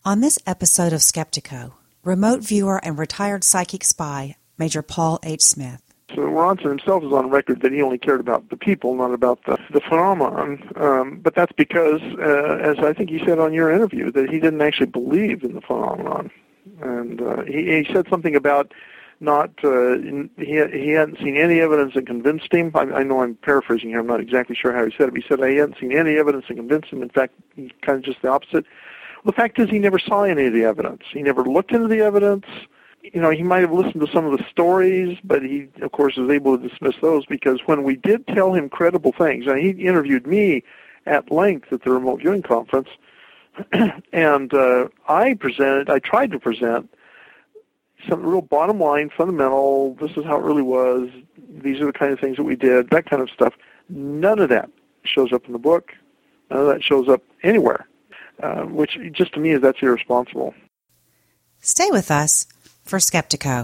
On this episode of Skeptiko, remote viewer and retired psychic spy, Major Paul H. Smith. So Ronson himself is on record that he only cared about the people, not about the phenomenon. But that's because, as I think you said on your interview, that he didn't actually believe in the phenomenon. And he said something about not he hadn't seen any evidence that convinced him. I know I'm paraphrasing here. I'm not exactly sure how he said it. But he said he hadn't seen any evidence that convinced him. In fact, he kind of just the opposite. Well, the fact is he never saw any of the evidence. He never looked into the evidence. You know, he might have listened to some of the stories, but he, of course, was able to dismiss those because when we did tell him credible things, and he interviewed me at length at the remote viewing conference, and I tried to present some real bottom line, fundamental, this is how it really was, these are the kind of things that we did, that kind of stuff. None of that shows up in the book. None of that shows up anywhere, which just to me is that's irresponsible. Stay with us for Skeptiko.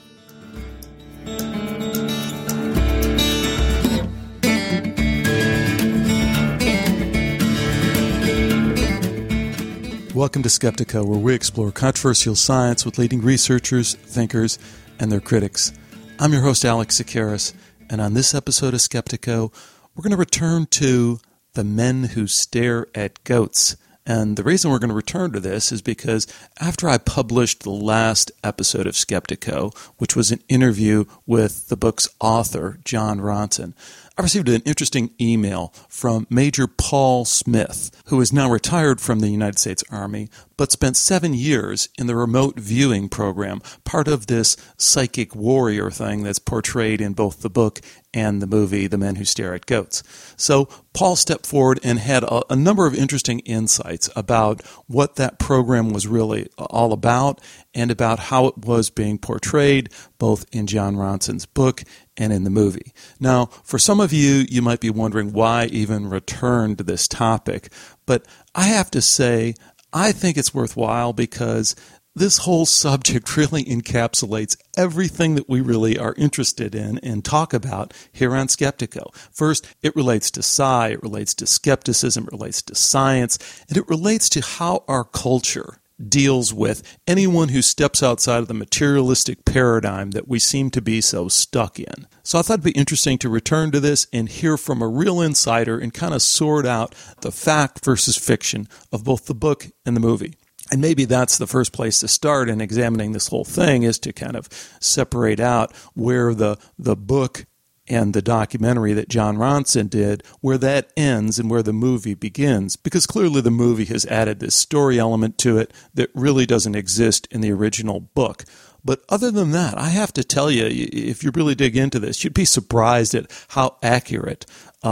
Welcome to Skeptiko, where we explore controversial science with leading researchers, thinkers, and their critics. I'm your host, Alex Tsakiris, and on this episode of Skeptiko, we're going to return to the men who stare at goats. And the reason we're going to return to this is because after I published the last episode of Skeptiko, which was an interview with the book's author, Jon Ronson, I received an interesting email from Major Paul Smith, who is now retired from the United States Army, but spent 7 years in the remote viewing program, part of this psychic warrior thing that's portrayed in both the book and the movie, The Men Who Stare at Goats. So Paul stepped forward and had a number of interesting insights about what that program was really all about and about how it was being portrayed both in Jon Ronson's book and in the movie. Now, for some of you, you might be wondering why even return to this topic, but I have to say, I think it's worthwhile because this whole subject really encapsulates everything that we really are interested in and talk about here on Skeptiko. First, it relates to psi, it relates to skepticism, it relates to science, and it relates to how our culture deals with anyone who steps outside of the materialistic paradigm that we seem to be so stuck in. So I thought it'd be interesting to return to this and hear from a real insider and kind of sort out the fact versus fiction of both the book and the movie. And maybe that's the first place to start in examining this whole thing, is to kind of separate out where the book and the documentary that Jon Ronson did, where that ends and where the movie begins. Because clearly the movie has added this story element to it that really doesn't exist in the original book. But other than that, I have to tell you, if you really dig into this, you'd be surprised at how accurate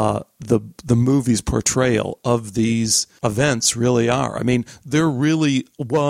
the movie's portrayal of these events really are. I mean, there really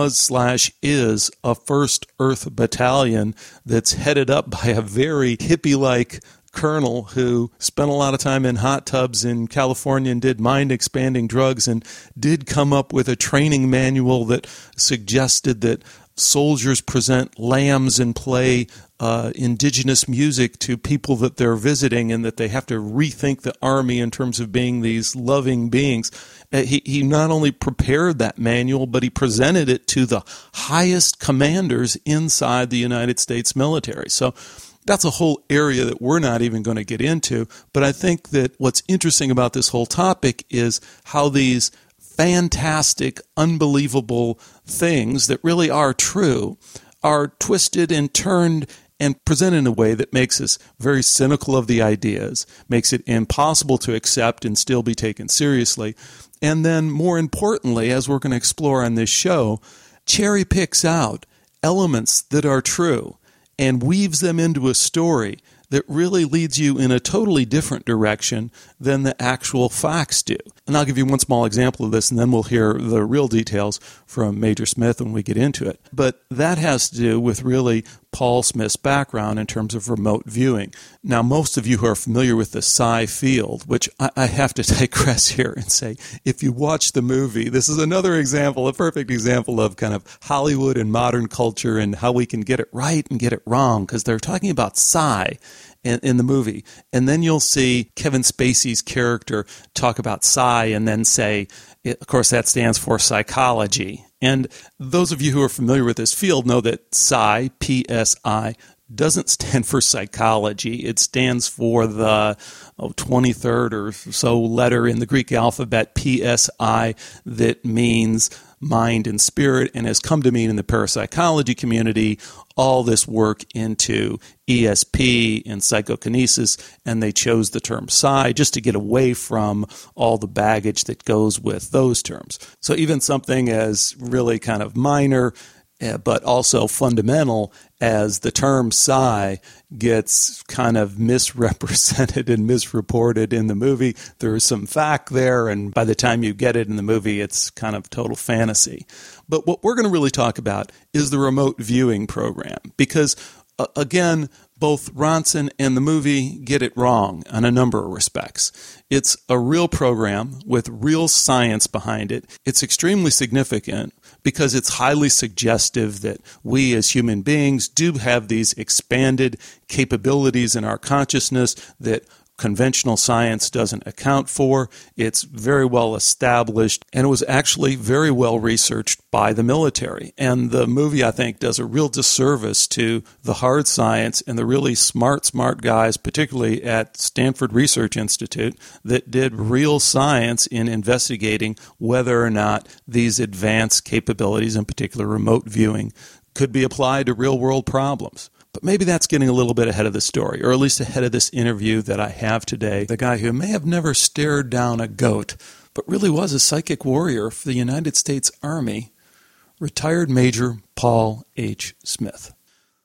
was/is a First Earth Battalion that's headed up by a very hippie-like colonel who spent a lot of time in hot tubs in California and did mind-expanding drugs and did come up with a training manual that suggested that soldiers present lambs and play indigenous music to people that they're visiting, and that they have to rethink the army in terms of being these loving beings. He not only prepared that manual, but he presented it to the highest commanders inside the United States military. So that's a whole area that we're not even going to get into. But I think that what's interesting about this whole topic is how these fantastic, unbelievable things that really are true are twisted and turned and presented in a way that makes us very cynical of the ideas, makes it impossible to accept and still be taken seriously. And then, more importantly, as we're going to explore on this show, cherry picks out elements that are true and weaves them into a story that really leads you in a totally different direction than the actual facts do. And I'll give you one small example of this, and then we'll hear the real details from Major Smith when we get into it. But that has to do with really Paul Smith's background in terms of remote viewing. Now, most of you who are familiar with the psi field, which I have to digress here and say, if you watch the movie, this is another example, a perfect example of kind of Hollywood and modern culture and how we can get it right and get it wrong, because they're talking about psi. in the movie. And then you'll see Kevin Spacey's character talk about psi and then say, of course, that stands for psychology. And those of you who are familiar with this field know that psi, P-S-I, doesn't stand for psychology. It stands for the 23rd or so letter in the Greek alphabet, P-S-I, that means mind and spirit, and has come to mean in the parapsychology community all this work into ESP and psychokinesis, and they chose the term psi just to get away from all the baggage that goes with those terms. So even something as really kind of minor but also fundamental as the term psi gets kind of misrepresented and misreported in the movie. There is some fact there, and by the time you get it in the movie, it's kind of total fantasy. But what we're going to really talk about is the remote viewing program, because, again, both Ronson and the movie get it wrong on a number of respects. It's a real program with real science behind it. It's extremely significant because it's highly suggestive that we as human beings do have these expanded capabilities in our consciousness that conventional science doesn't account for. It's very well established, and it was actually very well researched by the military. And the movie, I think, does a real disservice to the hard science and the really smart guys, particularly at Stanford Research Institute, that did real science in investigating whether or not these advanced capabilities, in particular remote viewing, could be applied to real-world problems. But maybe that's getting a little bit ahead of the story, or at least ahead of this interview that I have today. The guy who may have never stared down a goat, but really was a psychic warrior for the United States Army, retired Major Paul H. Smith.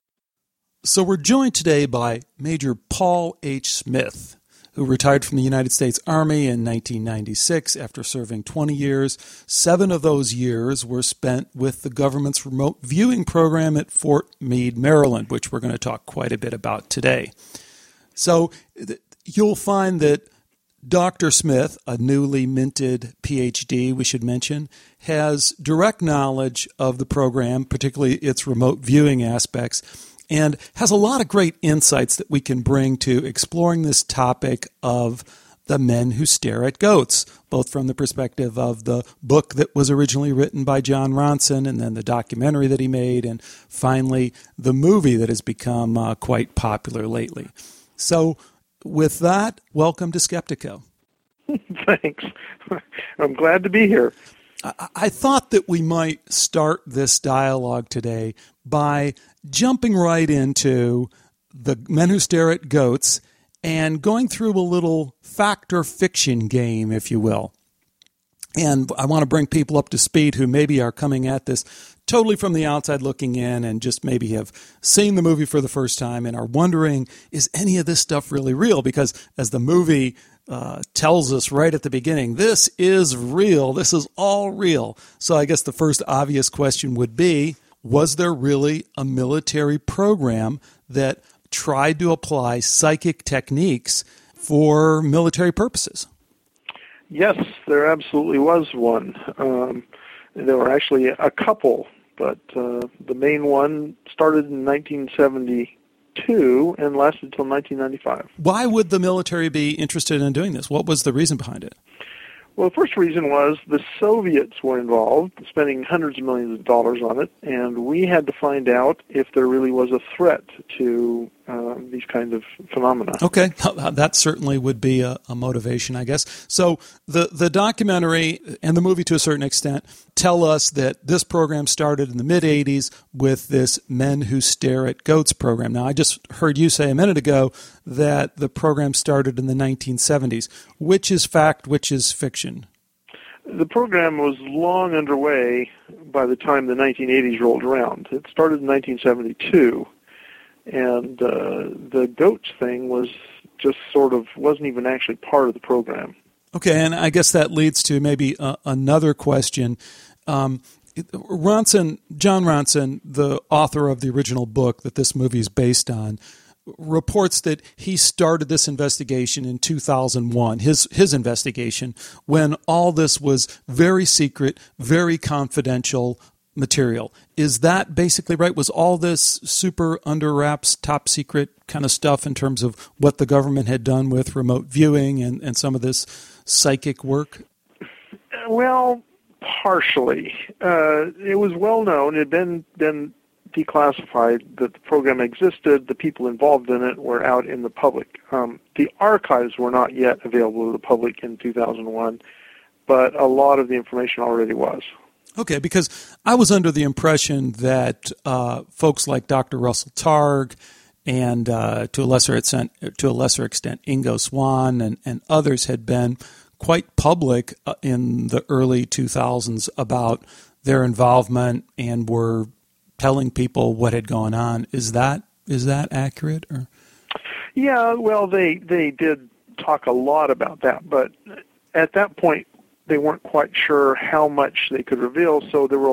So we're joined today by Major Paul H. Smith, who retired from the United States Army in 1996 after serving 20 years. 7 of those years were spent with the government's remote viewing program at Fort Meade, Maryland, which we're going to talk quite a bit about today. So you'll find that Dr. Smith, a newly minted PhD, we should mention, has direct knowledge of the program, particularly its remote viewing aspects, and has a lot of great insights that we can bring to exploring this topic of the men who stare at goats, both from the perspective of the book that was originally written by Jon Ronson and then the documentary that he made, and finally the movie that has become quite popular lately. So with that, welcome to Skeptiko. Thanks. I'm glad to be here. I thought that we might start this dialogue today by jumping right into the men who stare at goats and going through a little fact or fiction game, if you will. And I want to bring people up to speed who maybe are coming at this totally from the outside looking in and just maybe have seen the movie for the first time and are wondering, is any of this stuff really real? Because as the movie tells us right at the beginning, this is real. This is all real. So I guess the first obvious question would be, was there really a military program that tried to apply psychic techniques for military purposes? Yes, there absolutely was one. There were actually a couple, but the main one started in 1972 and lasted until 1995. Why would the military be interested in doing this? What was the reason behind it? Well, the first reason was the Soviets were involved, spending hundreds of millions of dollars on it, and we had to find out if there really was a threat to these kinds of phenomena. Okay, that certainly would be a motivation, I guess. So the documentary and the movie, to a certain extent, tell us that this program started in the mid-'80s with this Men Who Stare at Goats program. Now, I just heard you say a minute ago that the program started in the 1970s. Which is fact, which is fiction? The program was long underway by the time the 1980s rolled around. It started in 1972. And the goats thing was just sort of wasn't even actually part of the program. Okay, and I guess that leads to maybe another question. Jon Ronson, the author of the original book that this movie is based on, reports that he started this investigation in 2001, his investigation, when all this was very secret, very confidential, material. Is that basically right? Was all this super under wraps, top secret kind of stuff in terms of what the government had done with remote viewing and some of this psychic work? Well, partially. It was well known. It had been declassified that the program existed. The people involved in it were out in the public. The archives were not yet available to the public in 2001, but a lot of the information already was. Okay, because I was under the impression that folks like Dr. Russell Targ and to a lesser extent Ingo Swann and others had been quite public in the early 2000s about their involvement and were telling people what had gone on. Is that accurate? Or? Yeah, well, they did talk a lot about that, but at that point they weren't quite sure how much they could reveal. So there was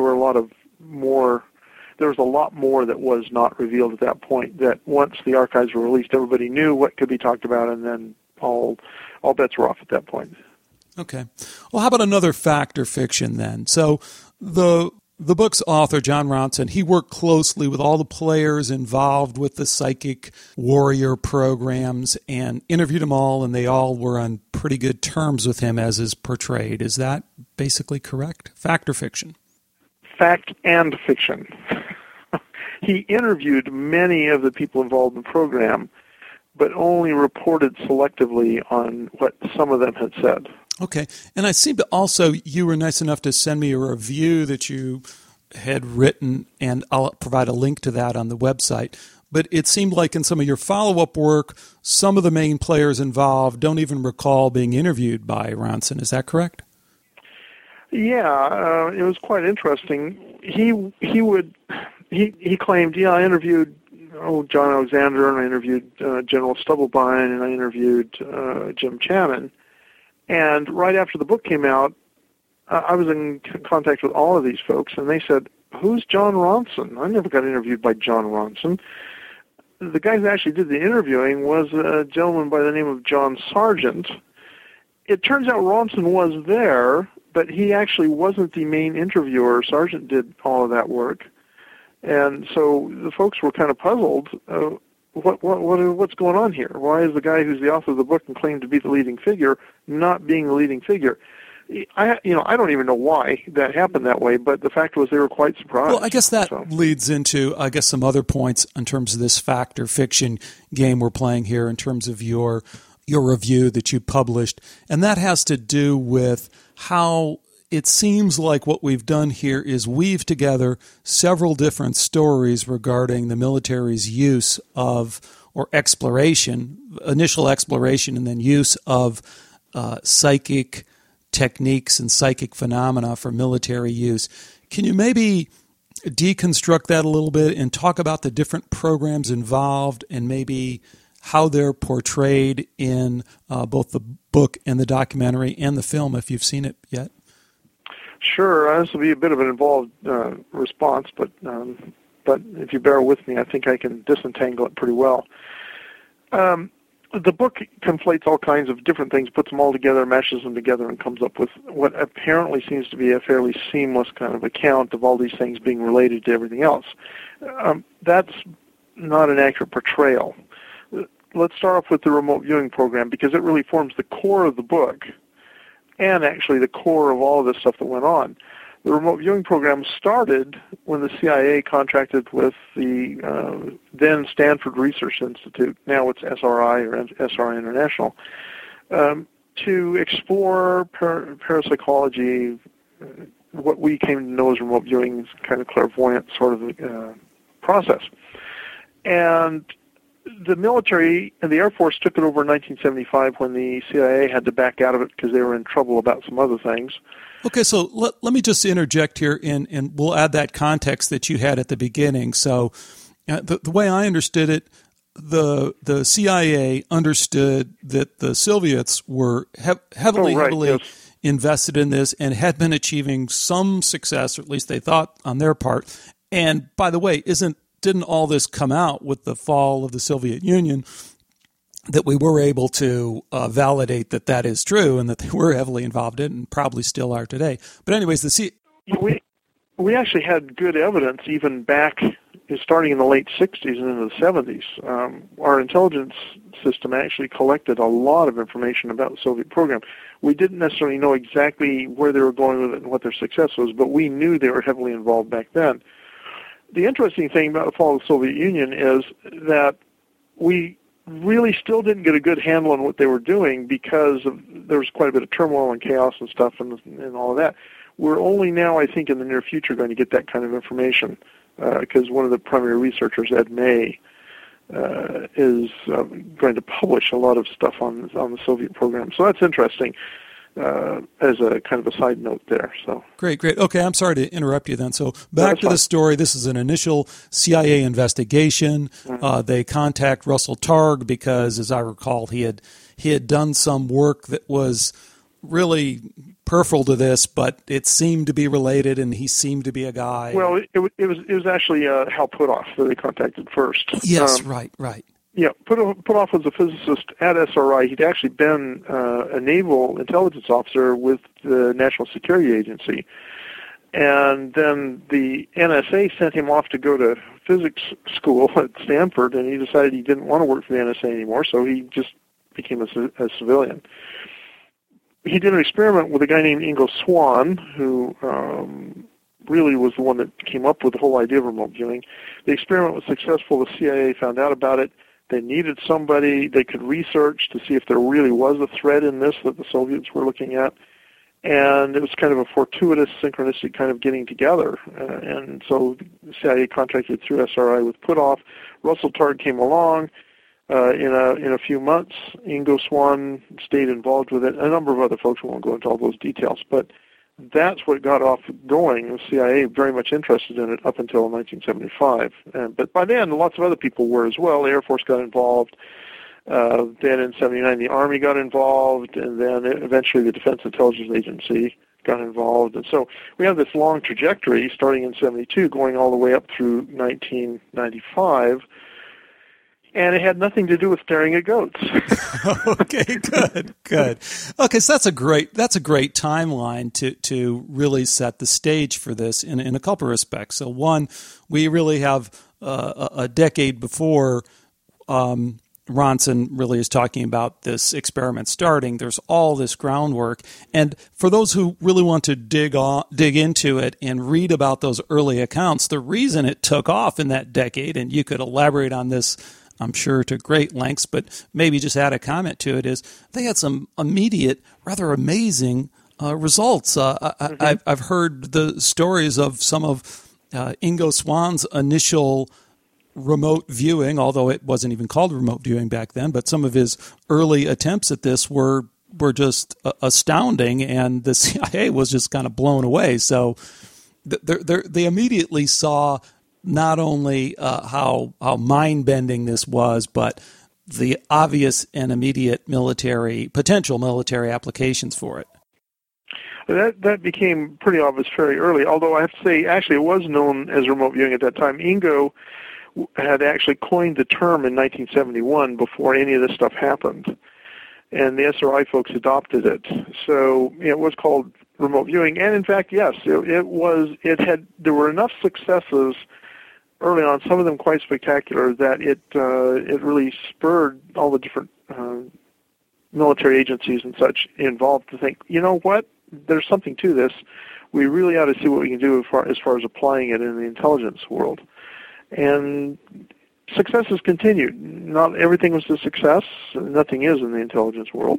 a lot more that was not revealed at that point. That once the archives were released, everybody knew what could be talked about, and then all bets were off at that point. Okay. Well, how about another fact or fiction then? So the book's author, Jon Ronson, he worked closely with all the players involved with the Psychic Warrior programs and interviewed them all, and they all were on pretty good terms with him as is portrayed. Is that basically correct? Fact or fiction? Fact and fiction. He interviewed many of the people involved in the program, but only reported selectively on what some of them had said. Okay. And I seem to also, you were nice enough to send me a review that you had written, and I'll provide a link to that on the website. But it seemed like in some of your follow-up work, some of the main players involved don't even recall being interviewed by Ronson. Is that correct? Yeah, it was quite interesting. He claimed, I interviewed John Alexander, and I interviewed General Stubblebine, and I interviewed Jim Channon. And right after the book came out, I was in contact with all of these folks, and they said, "Who's Jon Ronson? I never got interviewed by Jon Ronson." The guy who actually did the interviewing was a gentleman by the name of John Sargent. It turns out Ronson was there, but he actually wasn't the main interviewer. Sargent did all of that work. And so the folks were kind of puzzled. What's going on here? Why is the guy who's the author of the book and claimed to be the leading figure not being the leading figure? I don't even know why that happened that way, but the fact was they were quite surprised. Well, I guess that leads into, some other points in terms of this fact or fiction game we're playing here in terms of your review that you published, and that has to do with how it seems like what we've done here is weave together several different stories regarding the military's use of, or initial exploration and then use of psychic techniques and psychic phenomena for military use. Can you maybe deconstruct that a little bit and talk about the different programs involved and maybe how they're portrayed in both the book and the documentary and the film, if you've seen it yet? Sure. This will be a bit of an involved response, but if you bear with me, I think I can disentangle it pretty well. The book conflates all kinds of different things, puts them all together, meshes them together, and comes up with what apparently seems to be a fairly seamless kind of account of all these things being related to everything else. That's not an accurate portrayal. Let's start off with the remote viewing program, because it really forms the core of the book and actually the core of all of this stuff that went on. The remote viewing program started when the CIA contracted with the then Stanford Research Institute, now it's SRI or SRI International, to explore parapsychology, what we came to know as remote viewing, kind of clairvoyant sort of process. And the military and the Air Force took it over in 1975 when the CIA had to back out of it because they were in trouble about some other things. Okay, so let me just interject here, and we'll add that context that you had at the beginning. So the way I understood it, the CIA understood that the Soviets were heavily invested in this and had been achieving some success, or at least they thought on their part. And by the way, didn't all this come out with the fall of the Soviet Union, that we were able to validate that is true and that they were heavily involved in and probably still are today. But anyways, we actually had good evidence even back starting in the late 60s and into the 70s. Our intelligence system actually collected a lot of information about the Soviet program. We didn't necessarily know exactly where they were going with it and what their success was, but we knew they were heavily involved back then. The interesting thing about the fall of the Soviet Union is that we really still didn't get a good handle on what they were doing because there was quite a bit of turmoil and chaos and stuff and all of that. We're only now, I think, in the near future going to get that kind of information because one of the primary researchers, Ed May, is going to publish a lot of stuff on the Soviet program. So that's interesting as a kind of a side note there. So Great. Okay, I'm sorry to interrupt you then. So back to the story. This is an initial CIA investigation. Mm-hmm. They contact Russell Targ because, as I recall, he had done some work that was really peripheral to this, but it seemed to be related, and he seemed to be a guy. Well, it was actually Hal Puthoff that they contacted first. Yes, right. Yeah, Puthoff was a physicist at SRI. He'd actually been a naval intelligence officer with the National Security Agency. And then the NSA sent him off to go to physics school at Stanford, and he decided he didn't want to work for the NSA anymore, so he just became a civilian. He did an experiment with a guy named Ingo Swann, who really was the one that came up with the whole idea of remote viewing. The experiment was successful. The CIA found out about it. They needed somebody they could research to see if there really was a threat in this that the Soviets were looking at. And it was kind of a fortuitous, synchronistic kind of getting together. And so the CIA contracted through SRI with Puthoff. Russell Targ came along. In a few months, Ingo Swann stayed involved with it. A number of other folks, won't go into all those details, but that's what got off going. The CIA very much interested in it up until 1975. But by then, lots of other people were as well. The Air Force got involved. Then in 79, the Army got involved, and then eventually the Defense Intelligence Agency got involved. And so we have this long trajectory starting in 72, going all the way up through 1995. And it had nothing to do with staring at goats. Okay, good. Okay, so that's a great timeline to really set the stage for this in a couple of respects. So one, we really have a decade before Ronson really is talking about this experiment starting. There's all this groundwork, and for those who really want to dig into it and read about those early accounts, the reason it took off in that decade, and you could elaborate on this, I'm sure, to great lengths, but maybe just add a comment to it, is they had some immediate, rather amazing results. I've heard the stories of some of Ingo Swann's initial remote viewing, although it wasn't even called remote viewing back then, but some of his early attempts at this were just astounding, and the CIA was just kind of blown away. So they immediately saw not only how mind-bending this was, but the obvious and immediate potential military applications for it. That became pretty obvious very early, although I have to say, actually, it was known as remote viewing at that time. Ingo had actually coined the term in 1971 before any of this stuff happened, and the SRI folks adopted it. So it was called remote viewing, and in fact, yes, there were enough successes early on, some of them quite spectacular, that it really spurred all the different military agencies and such involved to think, you know what, there's something to this. We really ought to see what we can do as far as applying it in the intelligence world. And successes continued. Not everything was a success. Nothing is in the intelligence world.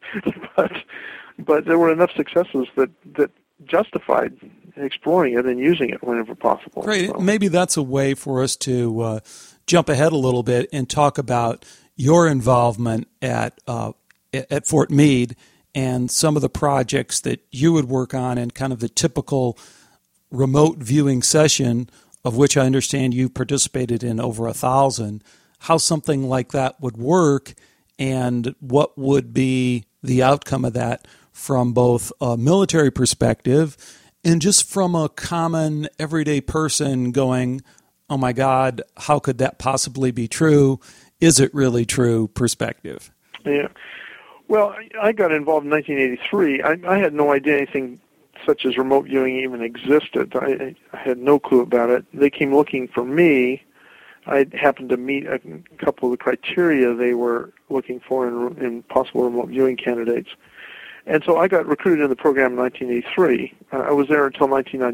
but there were enough successes that justified exploring it and using it whenever possible. Great. So maybe that's a way for us to jump ahead a little bit and talk about your involvement at Fort Meade and some of the projects that you would work on and kind of the typical remote viewing session, of which I understand you participated in over 1,000, how something like that would work and what would be the outcome of that from both a military perspective and just from a common everyday person going, oh my God, how could that possibly be true? Is it really true perspective? Yeah. Well, I got involved in 1983. I had no idea anything such as remote viewing even existed. I had no clue about it. They came looking for me. I happened to meet a couple of the criteria they were looking for in possible remote viewing candidates. And so I got recruited in the program in 1983. I was there until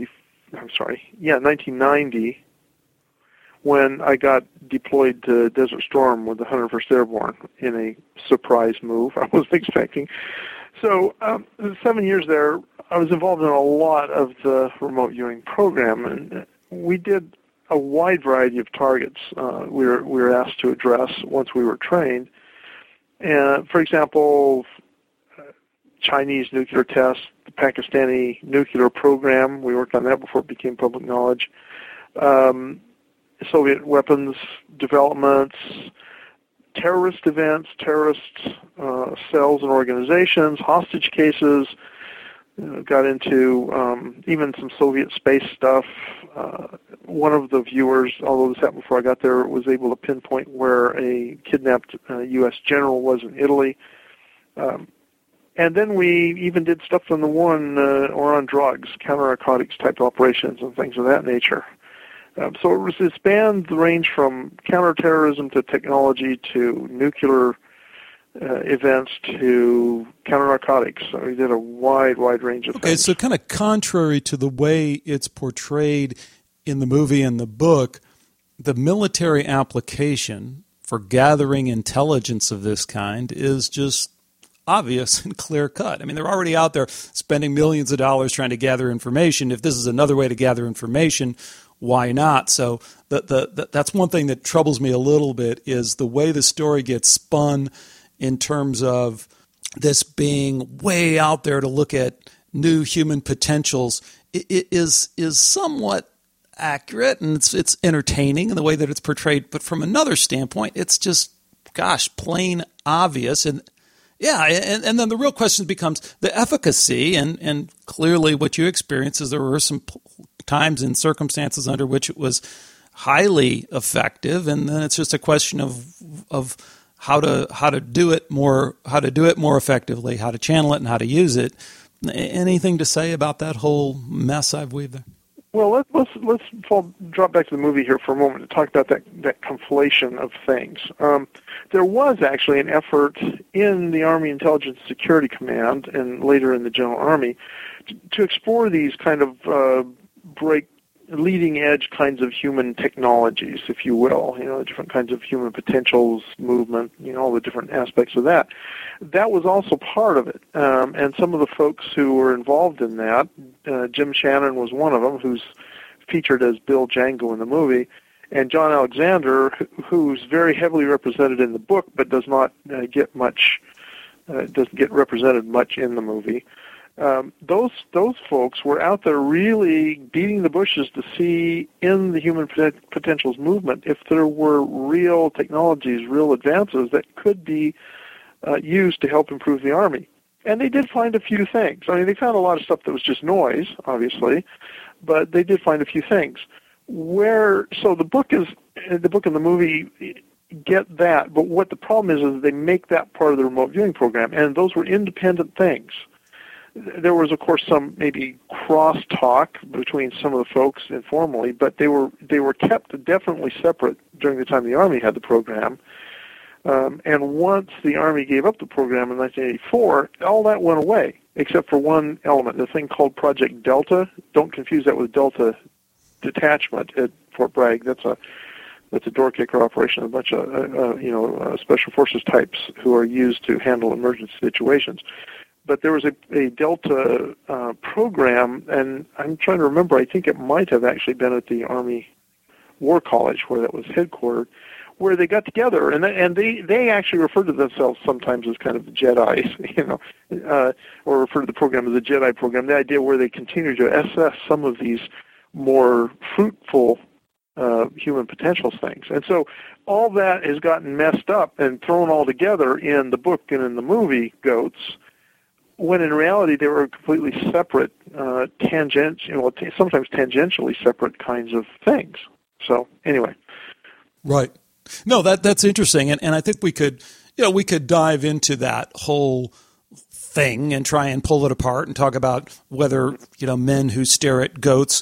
1990, when I got deployed to Desert Storm with the 101st Airborne in a surprise move I wasn't expecting. So 7 years there, I was involved in a lot of the remote viewing program, and we did a wide variety of targets we were asked to address once we were trained. And, for example, Chinese nuclear tests, the Pakistani nuclear program, we worked on that before it became public knowledge, Soviet weapons developments, terrorist events, terrorist cells and organizations, hostage cases, got into even some Soviet space stuff. One of the viewers, although this happened before I got there, was able to pinpoint where a kidnapped U.S. general was in Italy. And then we even did stuff on the war on drugs, counter-narcotics type operations and things of that nature. So it spanned the range from counterterrorism to technology to nuclear events to counter-narcotics. So we did a wide range of things. Okay, so kind of contrary to the way it's portrayed in the movie and the book, the military application for gathering intelligence of this kind is just obvious and clear-cut. I mean, they're already out there spending millions of dollars trying to gather information. If this is another way to gather information, why not? So that's one thing that troubles me a little bit, is the way the story gets spun in terms of this being way out there to look at new human potentials. It is somewhat accurate, and it's entertaining in the way that it's portrayed. But from another standpoint, it's just, gosh, plain obvious. And yeah, and then the real question becomes the efficacy, and clearly what you experience is there were some times and circumstances under which it was highly effective, and then it's just a question of how to do it more effectively, how to channel it, and how to use it. Anything to say about that whole mess I've weaved there? Well, let's drop back to the movie here for a moment to talk about that conflation of things. There was actually an effort in the Army Intelligence Security Command and later in the General Army to explore these kind of leading edge kinds of human technologies, if you will, different kinds of human potentials, movement, all the different aspects of that. That was also part of it. And some of the folks who were involved in that, Jim Shannon was one of them, who's featured as Bill Django in the movie, and John Alexander, who's very heavily represented in the book, but does not doesn't get represented much in the movie. Those folks were out there really beating the bushes to see in the human potentials movement if there were real technologies, real advances that could be used to help improve the Army. And they did find a few things. I mean, they found a lot of stuff that was just noise, obviously, but they did find a few things. So the book and the movie get that, but what the problem is they make that part of the remote viewing program, and those were independent things. There was, of course, some maybe cross-talk between some of the folks informally, but they were kept definitely separate during the time the Army had the program. And once the Army gave up the program in 1984, all that went away, except for one element, the thing called Project Delta. Don't confuse that with Delta Detachment at Fort Bragg. That's a door kicker operation, a bunch of special forces types who are used to handle emergency situations. But there was a Delta program, and I'm trying to remember, I think it might have actually been at the Army War College where that was headquartered, where they got together, and they actually refer to themselves sometimes as kind of Jedis, or refer to the program as a Jedi program, the idea where they continue to assess some of these more fruitful human potentials things. And so all that has gotten messed up and thrown all together in the book and in the movie, Goats, when in reality they were completely separate, sometimes tangentially separate kinds of things. So anyway. Right. No, that's interesting, and I think we could dive into that whole thing and try and pull it apart and talk about whether, men who stare at goats.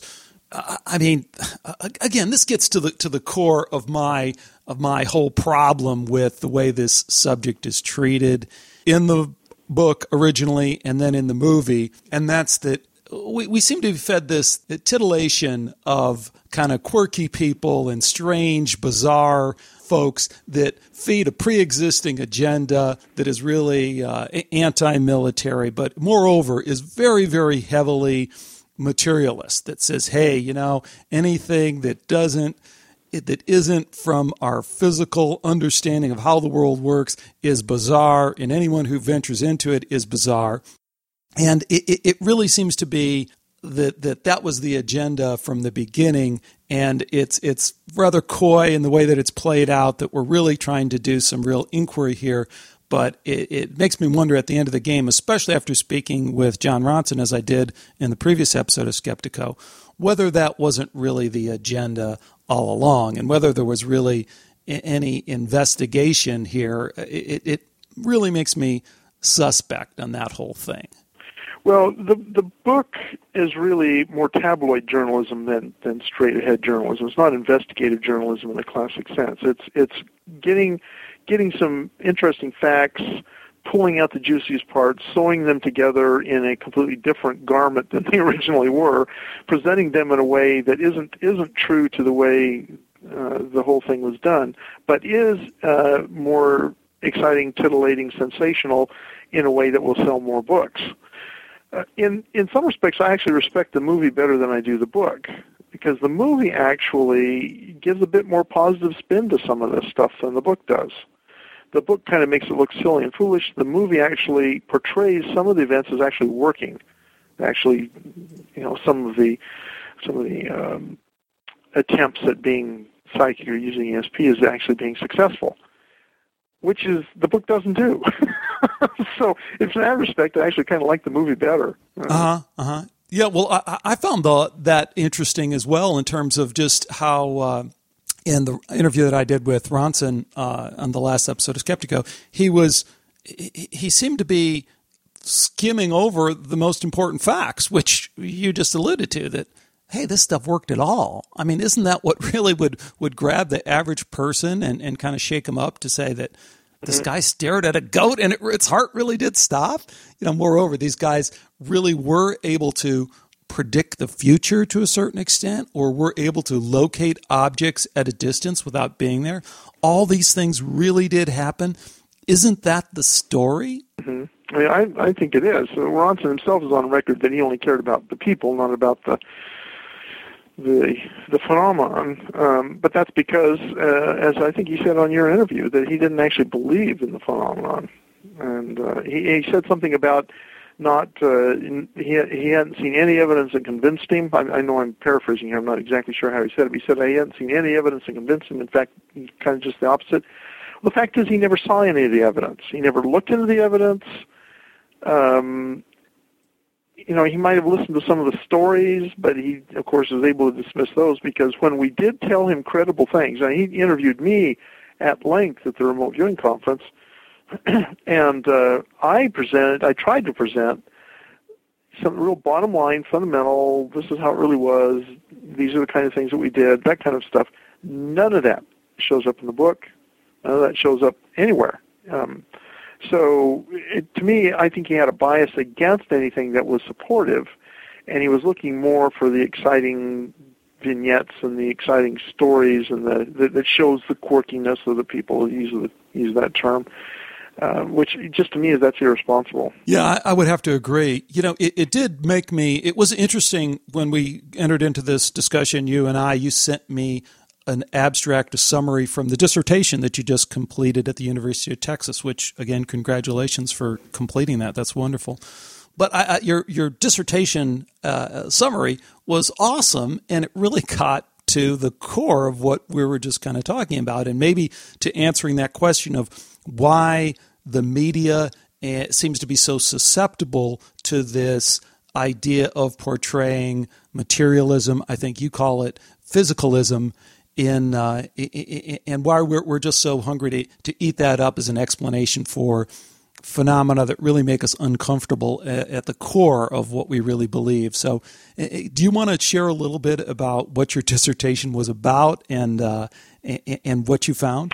Again, this gets to the core of my whole problem with the way this subject is treated in the book originally and then in the movie, and that's that we seem to be fed this titillation of kind of quirky people and strange, bizarre folks that feed a pre-existing agenda that is really anti-military, but moreover is very, very heavily materialist, that says, hey, anything that isn't from our physical understanding of how the world works is bizarre, and anyone who ventures into it is bizarre. And it really seems to be that was the agenda from the beginning, and it's rather coy in the way that it's played out, that we're really trying to do some real inquiry here. But it makes me wonder at the end of the game, especially after speaking with Jon Ronson, as I did in the previous episode of Skeptiko, whether that wasn't really the agenda all along, and whether there was really any investigation here. It really makes me suspect on that whole thing. Well, the book is really more tabloid journalism than straight-ahead journalism. It's not investigative journalism in the classic sense. It's getting some interesting facts, pulling out the juiciest parts, sewing them together in a completely different garment than they originally were, presenting them in a way that isn't true to the way the whole thing was done, but is more exciting, titillating, sensational in a way that will sell more books. In some respects, I actually respect the movie better than I do the book, because the movie actually gives a bit more positive spin to some of this stuff than the book does. The book kind of makes it look silly and foolish. The movie actually portrays some of the events as actually working. Actually, some of the attempts at being psychic or using ESP is actually being successful, which is the book doesn't do. So, in that respect, I actually kind of like the movie better. Yeah, well, I found that interesting as well in terms of just how, in the interview that I did with Ronson on the last episode of Skeptiko, he seemed to be skimming over the most important facts, which you just alluded to, that, hey, this stuff worked at all. I mean, isn't that what really would grab the average person and kind of shake them up to say that this guy stared at a goat and its heart really did stop? Moreover, these guys really were able to predict the future to a certain extent, or were able to locate objects at a distance without being there. All these things really did happen. Isn't that the story? Mm-hmm. I think it is. Ronson himself is on record that he only cared about the people, not about the phenomenon, but that's because, as I think he said on your interview, that he didn't actually believe in the phenomenon, and he said something about not he hadn't seen any evidence that convinced him. I know I'm paraphrasing here. I'm not exactly sure how he said it, but he said he hadn't seen any evidence that convinced him. In fact, kind of just the opposite. Well, the fact is, he never saw any of the evidence. He never looked into the evidence. He might have listened to some of the stories, but he, of course, was able to dismiss those, because when we did tell him credible things, and he interviewed me at length at the remote viewing conference, and I tried to present some real bottom line, fundamental, this is how it really was, these are the kind of things that we did, that kind of stuff. None of that shows up in the book. None of that shows up anywhere. To me, I think he had a bias against anything that was supportive, and he was looking more for the exciting vignettes and the exciting stories and that shows the quirkiness of the people, use that term, which just to me that's irresponsible. Yeah, I would have to agree. It did make me, it was interesting when we entered into this discussion, you sent me an abstract, a summary from the dissertation that you just completed at the University of Texas, which, again, congratulations for completing that. That's wonderful. But your dissertation summary was awesome, and it really got to the core of what we were just kind of talking about, and maybe to answering that question of why the media seems to be so susceptible to this idea of portraying materialism. I think you call it physicalism, and why we're just so hungry to eat that up as an explanation for phenomena that really make us uncomfortable at the core of what we really believe. So do you want to share a little bit about what your dissertation was about and what you found?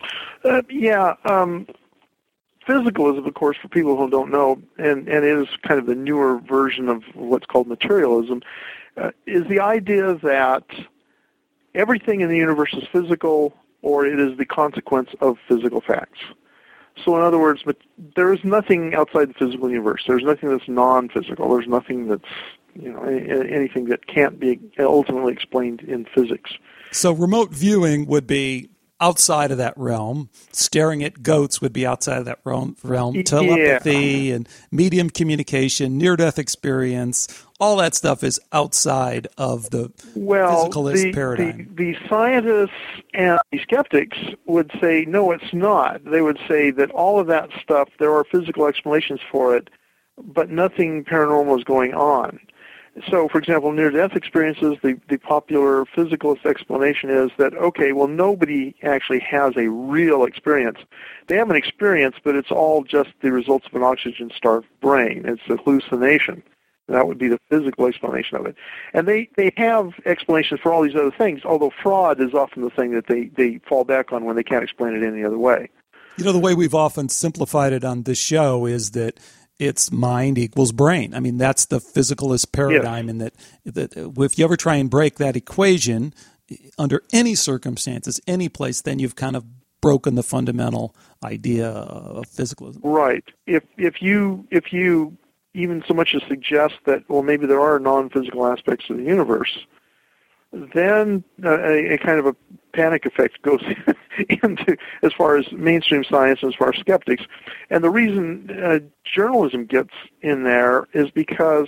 Physicalism, of course, for people who don't know, and it is kind of the newer version of what's called materialism, is the idea that everything in the universe is physical, or it is the consequence of physical facts. So in other words, there is nothing outside the physical universe. There's nothing that's non-physical. There's nothing that's, anything that can't be ultimately explained in physics. So remote viewing would be outside of that realm. Staring at goats would be outside of that realm. Telepathy and medium communication, near-death experience, all that stuff is outside of the physicalist paradigm. The scientists and the skeptics would say, no, it's not. They would say that all of that stuff, there are physical explanations for it, but nothing paranormal is going on. So, for example, near-death experiences, the popular physicalist explanation is that, okay, well, nobody actually has a real experience. They have an experience, but it's all just the results of an oxygen-starved brain. It's a hallucination. That would be the physical explanation of it. And they have explanations for all these other things, although fraud is often the thing that they fall back on when they can't explain it any other way. The way we've often simplified it on this show is that it's mind equals brain. I mean, that's the physicalist paradigm, in that if you ever try and break that equation under any circumstances, any place, then you've kind of broken the fundamental idea of physicalism. Right. If you even so much as suggest that, well, maybe there are non-physical aspects of the universe, then a kind of a panic effect goes into as far as mainstream science and as far as skeptics. And the reason journalism gets in there is because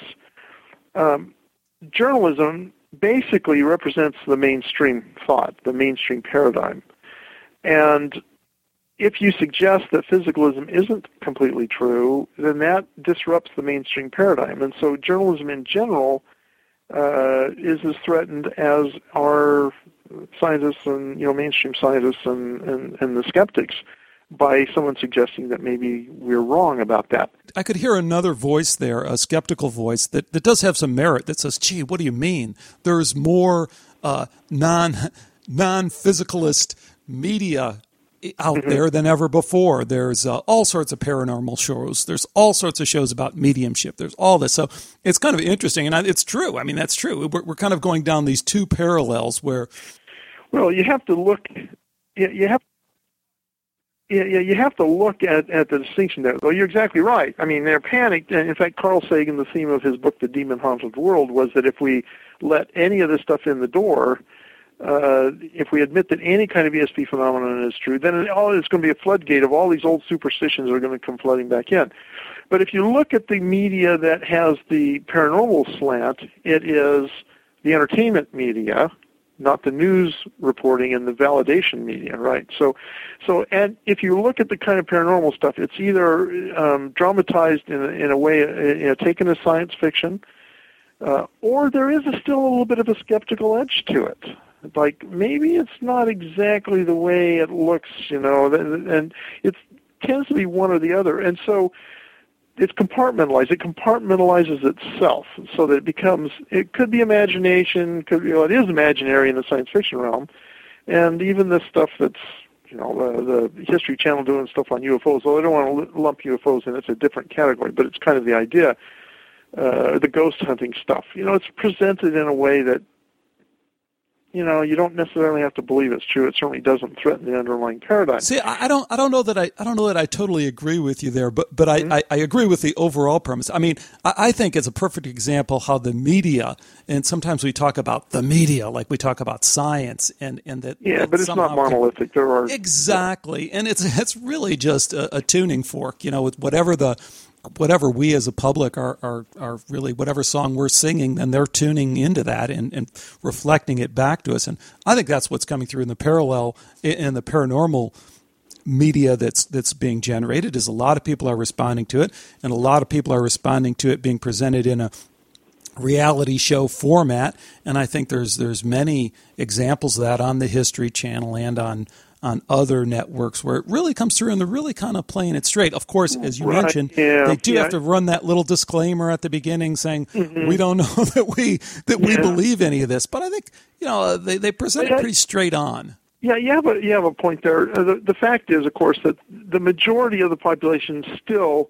journalism basically represents the mainstream thought, the mainstream paradigm. And if you suggest that physicalism isn't completely true, then that disrupts the mainstream paradigm. And so journalism in general is as threatened as are scientists and mainstream scientists and the skeptics by someone suggesting that maybe we're wrong about that. I could hear another voice there, a skeptical voice that does have some merit, that says, gee, what do you mean? There's more non-physicalist media out there than ever before. There's all sorts of paranormal shows. There's all sorts of shows about mediumship. There's all this. So it's kind of interesting, and it's true. I mean, that's true. We're kind of going down these two parallels where... Well, you have to look... You have to look at the distinction there. Well, you're exactly right. I mean, they're panicked. And in fact, Carl Sagan, the theme of his book, The Demon-Haunted World, was that if we let any of this stuff in the door... if we admit that any kind of ESP phenomenon is true, then it's going to be a floodgate of all these old superstitions that are going to come flooding back in. But if you look at the media that has the paranormal slant, it is the entertainment media, not the news reporting and the validation media, right? So, and if you look at the kind of paranormal stuff, it's either dramatized in a way, taken as science fiction, or there is still a little bit of a skeptical edge to it. Like, maybe it's not exactly the way it looks, and it tends to be one or the other. And so it's compartmentalized. It compartmentalizes itself so that it could be imagination, it is imaginary in the science fiction realm, and even this stuff that's, the History Channel doing stuff on UFOs, well, I don't want to lump UFOs in, it's a different category, but it's kind of the idea, the ghost hunting stuff. It's presented in a way that, you don't necessarily have to believe it's true. It certainly doesn't threaten the underlying paradigm. See, I don't know that I totally agree with you there, but I agree with the overall premise. I mean, I think it's a perfect example how the media, and sometimes we talk about the media like we talk about science, and that. Yeah, but it's not monolithic. There are exactly, and it's really just a tuning fork. With whatever we as a public are really, whatever song we're singing, then they're tuning into that and reflecting it back to us. And I think that's what's coming through in the paranormal media that's being generated, is a lot of people are responding to it, and a lot of people are responding to it being presented in a reality show format. And I think there's many examples of that on the History Channel and on on other networks where it really comes through and they're really kind of playing it straight. Of course, as you mentioned, they do have to run that little disclaimer at the beginning saying, we don't know that we believe any of this. But I think, they present it pretty straight on. Yeah, you have a point there. The fact is, of course, that the majority of the population still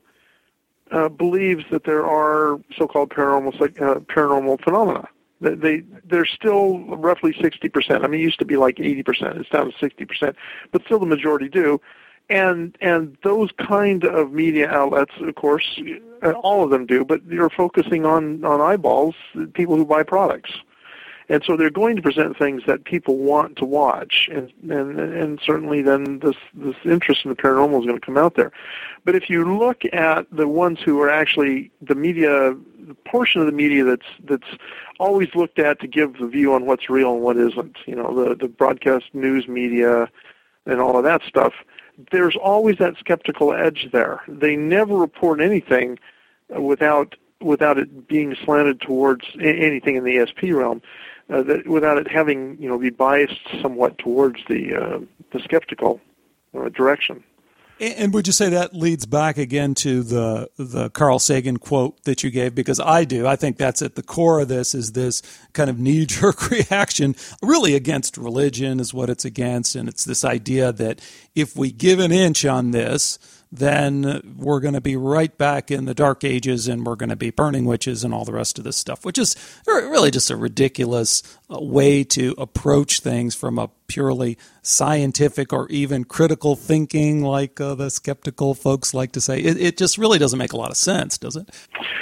believes that there are so-called paranormal phenomena. They're still roughly 60%. I mean, it used to be like 80%. It's down to 60%, but still the majority do. And those kind of media outlets, of course, all of them do, but they're focusing on eyeballs, people who buy products. And so they're going to present things that people want to watch, and certainly then this interest in the paranormal is going to come out there. But if you look at the ones who are actually the media, the portion of the media that's always looked at to give the view on what's real and what isn't, the broadcast news media and all of that stuff, there's always that skeptical edge there. They never report anything without it being slanted towards anything in the ESP realm. Without it having, be biased somewhat towards the skeptical direction. And would you say that leads back again to the Carl Sagan quote that you gave? Because I do. I think that's at the core of this, is this kind of knee-jerk reaction really against religion is what it's against. And it's this idea that if we give an inch on this, then we're going to be right back in the Dark Ages and we're going to be burning witches and all the rest of this stuff, which is really just a ridiculous way to approach things from a purely scientific or even critical thinking, like the skeptical folks like to say. It just really doesn't make a lot of sense, does it?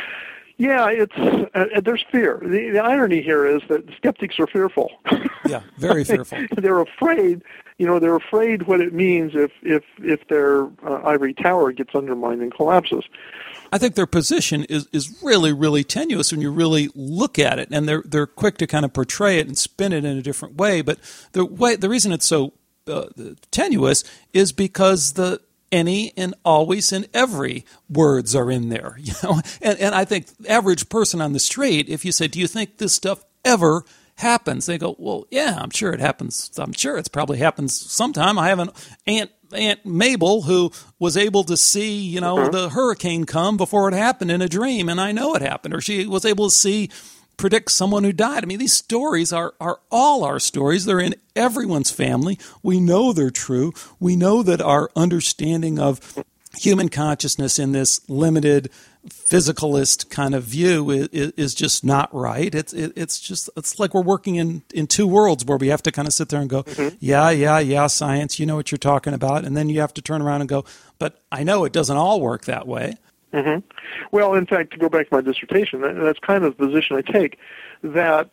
Yeah, there's fear. The irony here is that the skeptics are fearful. Yeah, very fearful. They're afraid. They're afraid what it means if their ivory tower gets undermined and collapses. I think their position is really, really tenuous when you really look at it, and they're quick to kind of portray it and spin it in a different way. But the reason it's so tenuous is because the any and always and every words are in there, and I think the average person on the street, if you say, do you think this stuff ever happens? They go, well, yeah, I'm sure it happens. I'm sure it's probably happens sometime. I have an Aunt Mabel who was able to see, the hurricane come before it happened in a dream, and I know it happened. Or she was able to predict someone who died. I mean, these stories are all our stories. They're in everyone's family. We know they're true. We know that our understanding of human consciousness in this limited physicalist kind of view is just not right. It's like we're working in two worlds where we have to kind of sit there and go, yeah, science, you know what you're talking about. And then you have to turn around and go, but I know it doesn't all work that way. Mm-hmm. Well, in fact, to go back to my dissertation, that's kind of the position I take, that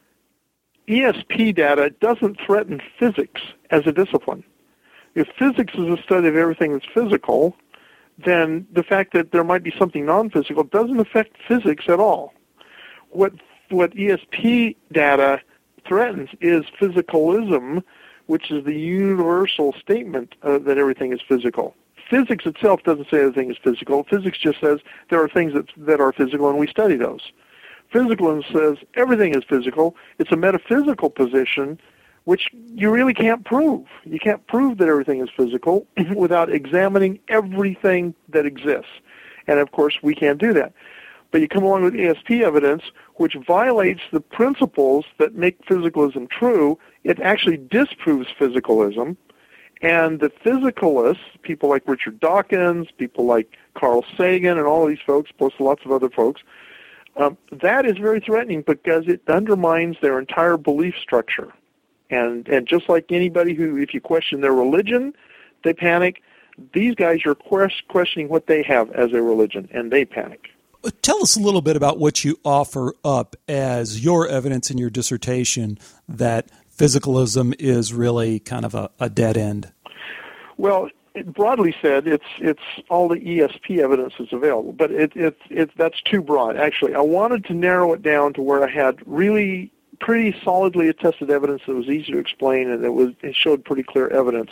ESP data doesn't threaten physics as a discipline. If physics is a study of everything that's physical, then the fact that there might be something non-physical doesn't affect physics at all. What ESP data threatens is physicalism, which is the universal statement that everything is physical. Physics itself doesn't say everything is physical. Physics just says there are things that are physical, and we study those. Physicalism says everything is physical. It's a metaphysical position, which you really can't prove. You can't prove that everything is physical without examining everything that exists. And, of course, we can't do that. But you come along with ESP evidence, which violates the principles that make physicalism true. It actually disproves physicalism. And the physicalists, people like Richard Dawkins, people like Carl Sagan, and all of these folks, plus lots of other folks, that is very threatening because it undermines their entire belief structure. And just like anybody who, if you question their religion, they panic, these guys are questioning what they have as a religion, and they panic. Tell us a little bit about what you offer up as your evidence in your dissertation that physicalism is really kind of a dead end. Well, broadly said, it's all the ESP evidence that's available, but that's too broad. Actually, I wanted to narrow it down to where I had really pretty solidly attested evidence that was easy to explain, and it showed pretty clear evidence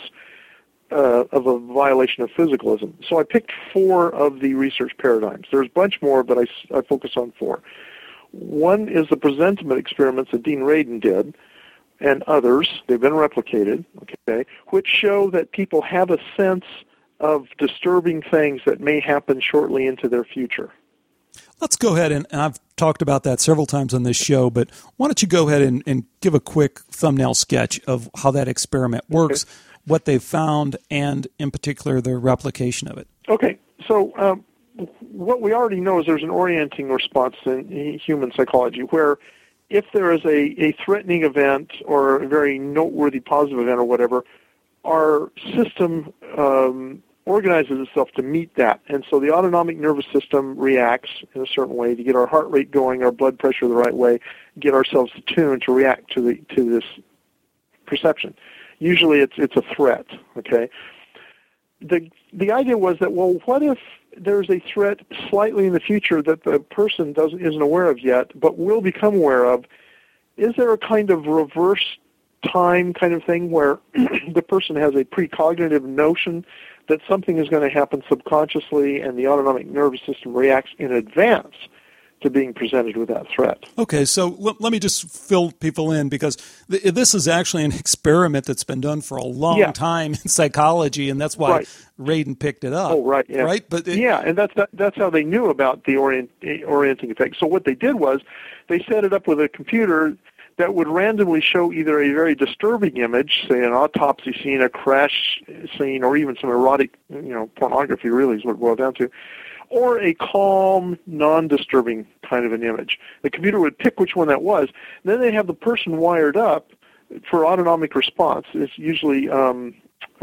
of a violation of physicalism. So I picked 4 of the research paradigms. There's a bunch more, but I focus on 4. One is the presentiment experiments that Dean Radin did, and others, they've been replicated, okay, which show that people have a sense of disturbing things that may happen shortly into their future. Let's go ahead, and I've talked about that several times on this show, but why don't you go ahead and give a quick thumbnail sketch of how that experiment works, okay, what they've found, and in particular the replication of it. Okay, so what we already know is there's an orienting response in human psychology where if there is a threatening event or a very noteworthy positive event or whatever, our system organizes itself to meet that. And so the autonomic nervous system reacts in a certain way to get our heart rate going, our blood pressure the right way, get ourselves attuned to react to this perception. Usually it's a threat, okay? The idea was that, well, what if there's a threat slightly in the future that the person isn't aware of yet, but will become aware of? Is there a kind of reverse time kind of thing where the person has a precognitive notion that something is going to happen subconsciously and the autonomic nervous system reacts in advance to being presented with that threat? Okay, so let me just fill people in, because this is actually an experiment that's been done for a long time in psychology, and that's why Radin picked it up. Oh, right, yeah. Right? But and that's how they knew about the orienting effect. So what they did was they set it up with a computer that would randomly show either a very disturbing image, say an autopsy scene, a crash scene, or even some erotic, pornography really is what it boiled down to, or a calm, non-disturbing kind of an image. The computer would pick which one that was. And then they'd have the person wired up for autonomic response. It's usually, what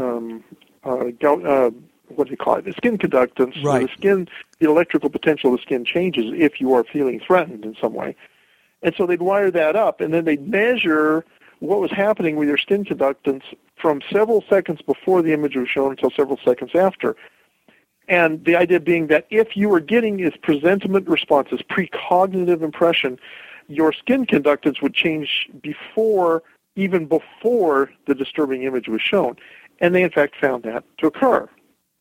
do you call it? The skin conductance. Right. The electrical potential of the skin changes if you are feeling threatened in some way. And so they'd wire that up, and then they'd measure what was happening with your skin conductance from several seconds before the image was shown until several seconds after. And the idea being that if you were getting this presentiment response, this precognitive impression, your skin conductance would change even before the disturbing image was shown. And they, in fact, found that to occur.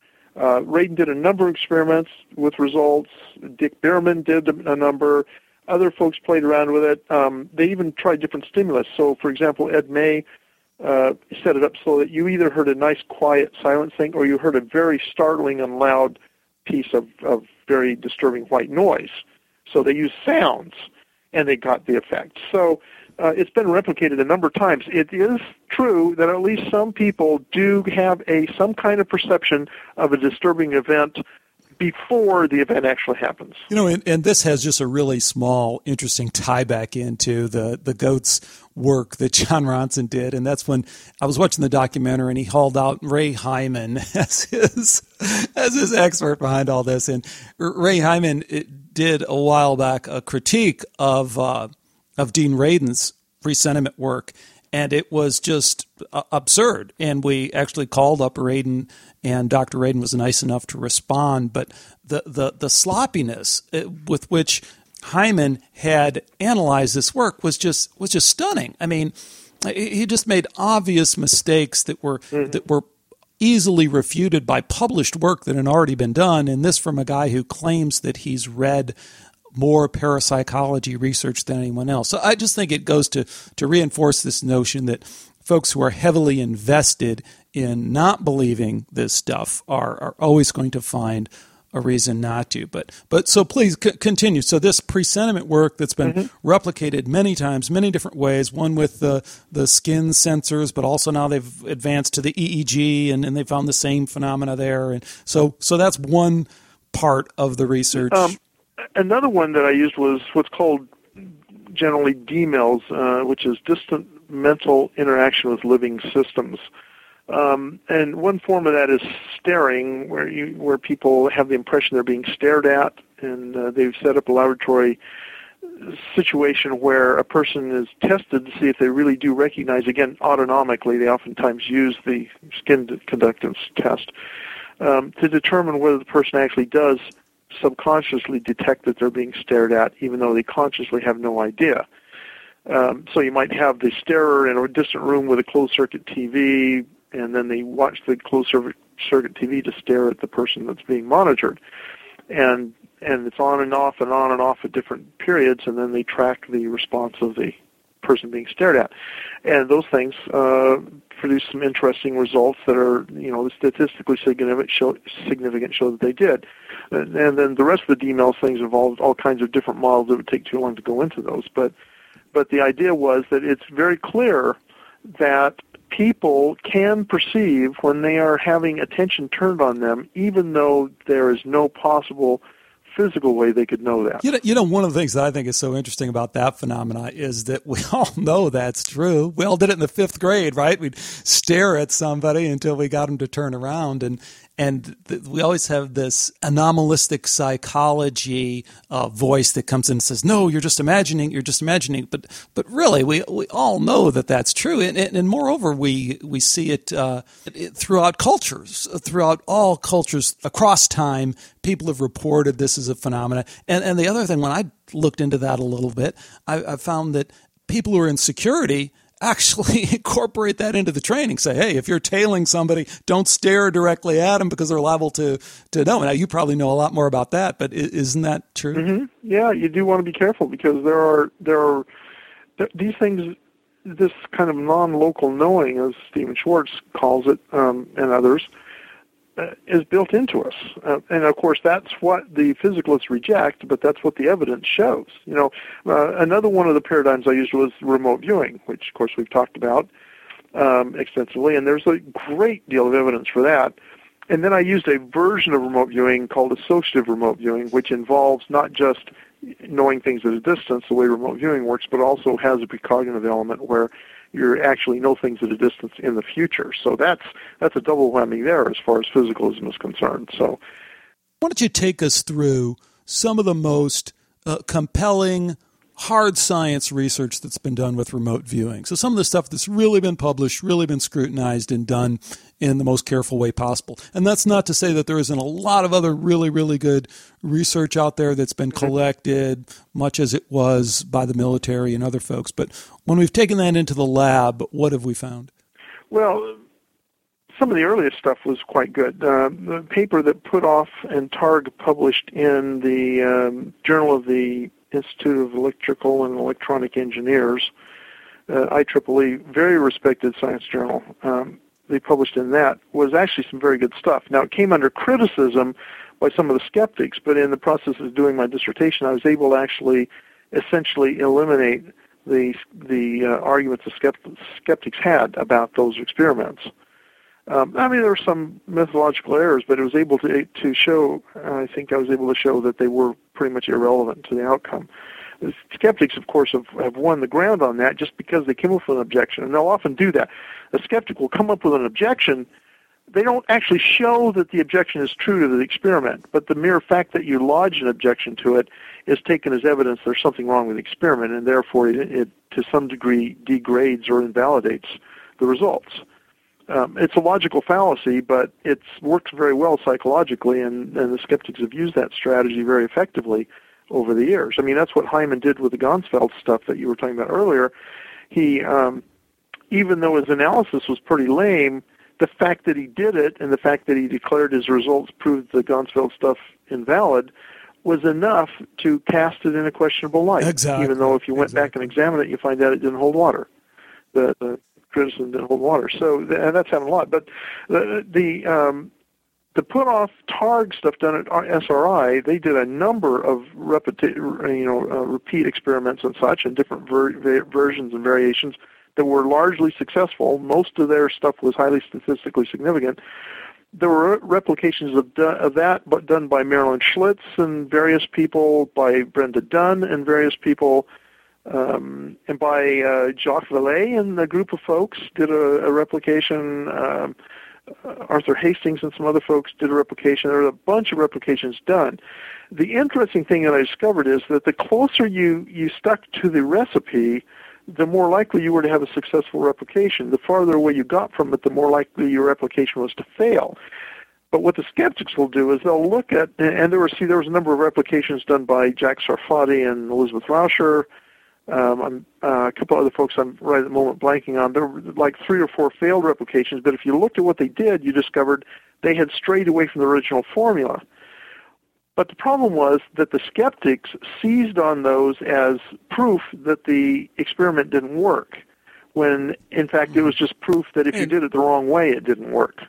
Radin did a number of experiments with results. Dick Bierman did a number. Other folks played around with it. They even tried different stimulus. So, for example, Ed May set it up so that you either heard a nice, quiet, silent thing, or you heard a very startling and loud piece of very disturbing white noise. So they used sounds, and they got the effect. So it's been replicated a number of times. It is true that at least some people do have some kind of perception of a disturbing event before the event actually happens. And this has just a really small, interesting tie back into the goats work that John Ronson did. And that's when I was watching the documentary and he hauled out Ray Hyman as his expert behind all this. And Ray Hyman did a while back a critique of Dean Radin's presentiment work. And it was just absurd. And we actually called up Radin, and Dr. Radin was nice enough to respond. But the sloppiness with which Hyman had analyzed this work was just stunning. I mean, he just made obvious mistakes that were easily refuted by published work that had already been done. And this from a guy who claims that he's read more parapsychology research than anyone else. So I just think it goes to reinforce this notion that folks who are heavily invested in not believing this stuff are always going to find a reason not to. But so please continue. So this presentiment work that's been replicated many times, many different ways, one with the skin sensors, but also now they've advanced to the EEG and they found the same phenomena there. And so that's one part of the research. Another one that I used was what's called generally DMELS, which is distant mental interaction with living systems. And one form of that is staring, where people have the impression they're being stared at, and they've set up a laboratory situation where a person is tested to see if they really do recognize, again, autonomically, they oftentimes use the skin conductance test, to determine whether the person actually does subconsciously detect that they're being stared at, even though they consciously have no idea. So you might have the starer in a distant room with a closed-circuit TV, and then they watch the closed-circuit TV to stare at the person that's being monitored. And it's on and off and on and off at different periods, and then they track the response of the person being stared at. And those things produce some interesting results that are, statistically significant show that they did. And then the rest of the DMELS things involved all kinds of different models. It would take too long to go into those. But the idea was that it's very clear that people can perceive when they are having attention turned on them, even though there is no possible physical way they could know that. One of the things that I think is so interesting about that phenomena is that we all know that's true. We all did it in the 5th grade, right? We'd stare at somebody until we got them to turn around, and we always have this anomalistic psychology voice that comes in and says, "No, you're just imagining." But really, we all know that that's true, and moreover, we see it throughout cultures, throughout all cultures across time. People have reported this as a phenomena, and the other thing, when I looked into that a little bit, I found that people who are in security actually incorporate that into the training. Say, hey, if you're tailing somebody, don't stare directly at them because they're liable to know. Now, you probably know a lot more about that, but isn't that true? Mm-hmm. Yeah, you do want to be careful because there are these things, this kind of non-local knowing, as Stephen Schwartz calls it, and others, is built into us. And, of course, that's what the physicalists reject, but that's what the evidence shows. Another one of the paradigms I used was remote viewing, which, of course, we've talked about extensively, and there's a great deal of evidence for that. And then I used a version of remote viewing called associative remote viewing, which involves not just knowing things at a distance, the way remote viewing works, but also has a precognitive element where you actually know things at a distance in the future. So that's a double whammy there as far as physicalism is concerned. So, why don't you take us through some of the most compelling hard science research that's been done with remote viewing? So some of the stuff that's really been published, really been scrutinized and done in the most careful way possible. And that's not to say that there isn't a lot of other really, really good research out there that's been collected, much as it was by the military and other folks. But when we've taken that into the lab, what have we found? Well, some of the earliest stuff was quite good. The paper that Puthoff and Targ published in the Journal of the Institute of Electrical and Electronic Engineers, IEEE, very respected science journal, they published in that, was actually some very good stuff. Now, it came under criticism by some of the skeptics, but in the process of doing my dissertation, I was able to actually essentially eliminate the arguments the skeptics had about those experiments. There were some methodological errors, but it was able to show, I think I was able to show that they were pretty much irrelevant to the outcome. The skeptics, of course, have won the ground on that just because they came up with an objection, and they'll often do that. A skeptic will come up with an objection. They don't actually show that the objection is true to the experiment, but the mere fact that you lodge an objection to it is taken as evidence there's something wrong with the experiment, and therefore it to some degree degrades or invalidates the results. It's a logical fallacy, but it works very well psychologically, and the skeptics have used that strategy very effectively over the years. I mean, that's what Hyman did with the Gonsfeld stuff that you were talking about earlier. He, even though his analysis was pretty lame, the fact that he did it and the fact that he declared his results proved the Gonsfeld stuff invalid was enough to cast it in a questionable light. Exactly. Even though if you went back and examined it, you find out it didn't hold water. The criticism didn't hold water. So, and that's happened a lot. But the Puthoff Targ stuff done at SRI, they did a number of repeat experiments and such, and different versions and variations that were largely successful. Most of their stuff was highly statistically significant. There were replications of that, but done by Marilyn Schlitz and various people, by Brenda Dunn and various people, and by Jacques Vallée and a group of folks did a replication. Arthur Hastings and some other folks did a replication. There were a bunch of replications done. The interesting thing that I discovered is that the closer you stuck to the recipe, the more likely you were to have a successful replication. The farther away you got from it, the more likely your replication was to fail. But what the skeptics will do is they'll look at, and there was a number of replications done by Jack Sarfati and Elizabeth Rauscher, a couple other folks I'm right at the moment blanking on. There were like 3 or 4 failed replications, but if you looked at what they did, you discovered they had strayed away from the original formula. But the problem was that the skeptics seized on those as proof that the experiment didn't work, when in fact it was just proof that if you did it the wrong way, it didn't work.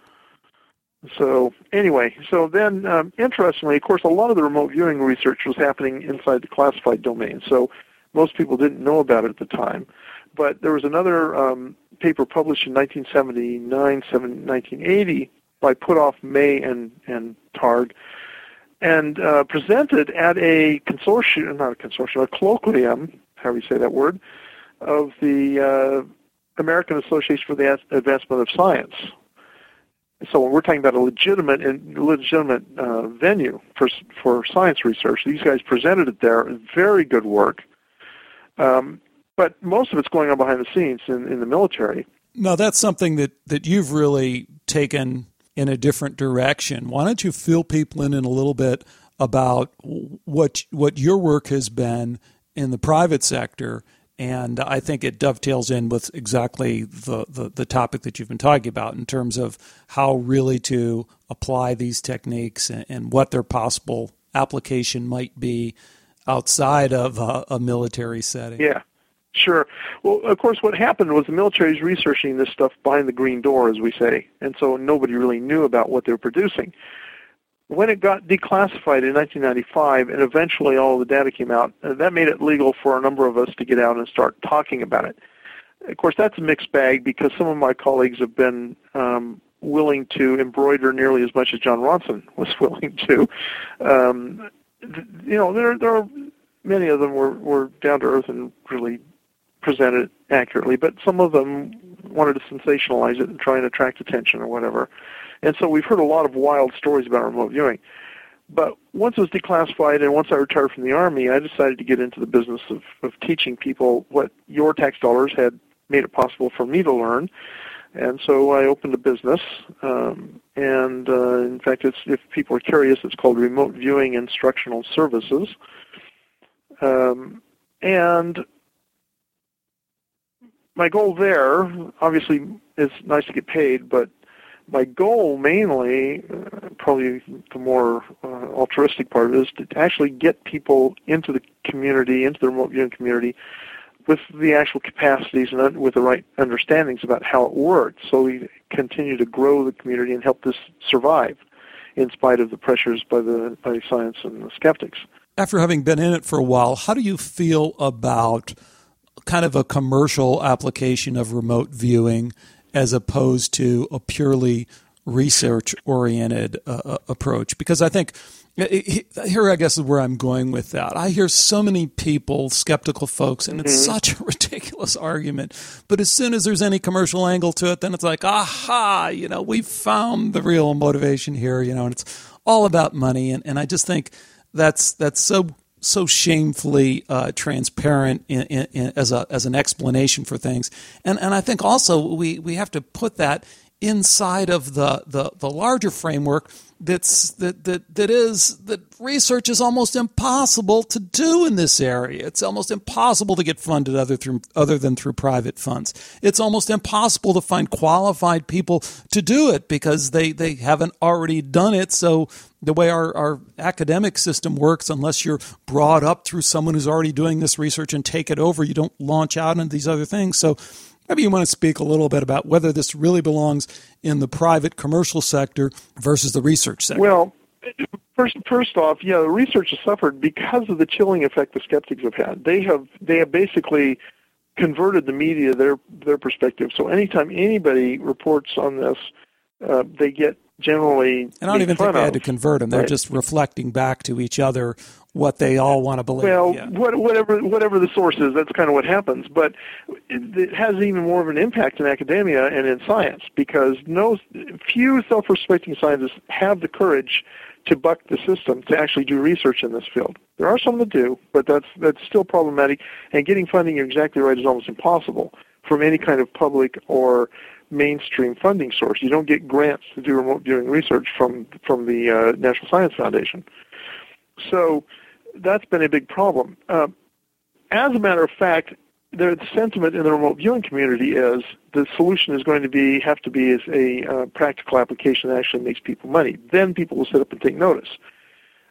So anyway, so then interestingly, of course, a lot of the remote viewing research was happening inside the classified domain, so most people didn't know about it at the time. But there was another paper published in 1979-1980 by Puthoff, May, and Targ, and presented at a consortium, not a consortium, a colloquium, however you say that word, of the American Association for the Advancement of Science. So when we're talking about a legitimate venue for science research, these guys presented it there. Very good work. But most of it's going on behind the scenes in the military. Now, that's something that you've really taken in a different direction. Why don't you fill people in a little bit about what your work has been in the private sector? And I think it dovetails in with exactly the topic that you've been talking about in terms of how really to apply these techniques and what their possible application might be outside of a military setting. Yeah, sure. Well, of course, what happened was the military is researching this stuff behind the green door, as we say, and so nobody really knew about what they were producing. When it got declassified in 1995 and eventually all the data came out, that made it legal for a number of us to get out and start talking about it. Of course, that's a mixed bag because some of my colleagues have been willing to embroider nearly as much as John Ronson was willing to. There are many of them were down to earth and really presented accurately, but some of them wanted to sensationalize it and try and attract attention or whatever. And so we've heard a lot of wild stories about remote viewing. But once it was declassified and once I retired from the Army, I decided to get into the business of teaching people what your tax dollars had made it possible for me to learn. And so I opened a business. In fact, if people are curious, it's called Remote Viewing Instructional Services. And my goal there, obviously, is nice to get paid, but my goal mainly, probably the more altruistic part, is to actually get people into the community, into the remote viewing community, with the actual capacities and with the right understandings about how it works, so we continue to grow the community and help this survive in spite of the pressures by science and the skeptics. After having been in it for a while, how do you feel about kind of a commercial application of remote viewing as opposed to a purely research-oriented approach? Because I think here, I guess, is where I'm going with that. I hear so many people, skeptical folks, and it's such a ridiculous argument. But as soon as there's any commercial angle to it, then it's like, aha, we found the real motivation here, and it's all about money. And I just think that's so shamefully transparent as an explanation for things, and I think also we have to put that inside of the larger framework that research is almost impossible to do in this area. It's almost impossible to get funded other than through private funds. It's almost impossible to find qualified people to do it because they haven't already done it. So the way our academic system works, unless you're brought up through someone who's already doing this research and take it over, you don't launch out into these other things. So maybe you want to speak a little bit about whether this really belongs in the private commercial sector versus the research sector. Well, first off, the research has suffered because of the chilling effect the skeptics have had. They have basically converted the media their perspective. So anytime anybody reports on this, they get generally. And I don't even think they had to convert them. They're just reflecting back to each other what they all want to believe. Well, whatever the source is, that's kind of what happens. But it has even more of an impact in academia and in science because few self-respecting scientists have the courage to buck the system to actually do research in this field. There are some that do, but that's still problematic. And getting funding, you're exactly right, is almost impossible from any kind of public or mainstream funding source. You don't get grants to do remote viewing research from the National Science Foundation. So that's been a big problem. As a matter of fact, the sentiment in the remote viewing community is the solution is going to have to be a practical application that actually makes people money. Then people will sit up and take notice.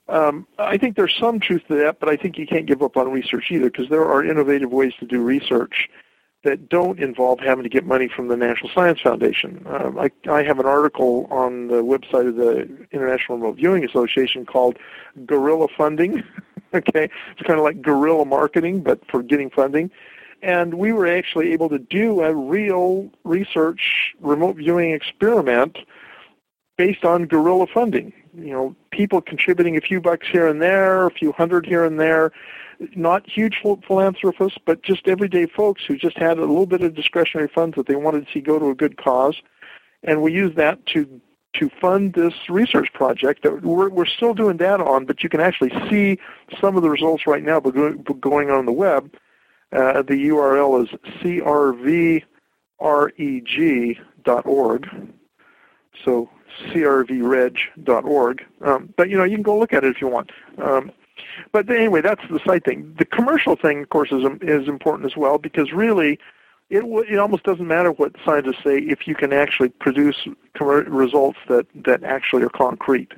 I think there's some truth to that, but I think you can't give up on research either, because there are innovative ways to do research that don't involve having to get money from the National Science Foundation. I have an article on the website of the International Remote Viewing Association called Guerrilla Funding. Okay, it's kind of like guerrilla marketing, but for getting funding. And we were actually able to do a real research remote viewing experiment based on guerrilla funding. You know, people contributing a few bucks here and there, a few hundred here and there, not huge philanthropists, but just everyday folks who just had a little bit of discretionary funds that they wanted to see go to a good cause. And we used that to fund this research project that we're still doing data on, but you can actually see some of the results right now going on the web. The URL is crvreg.org. So crvreg.org. But, you know, you can go look at it if you want. But anyway, that's the side thing. The commercial thing, of course, is important as well, because really it almost doesn't matter what scientists say if you can actually produce results that actually are concrete.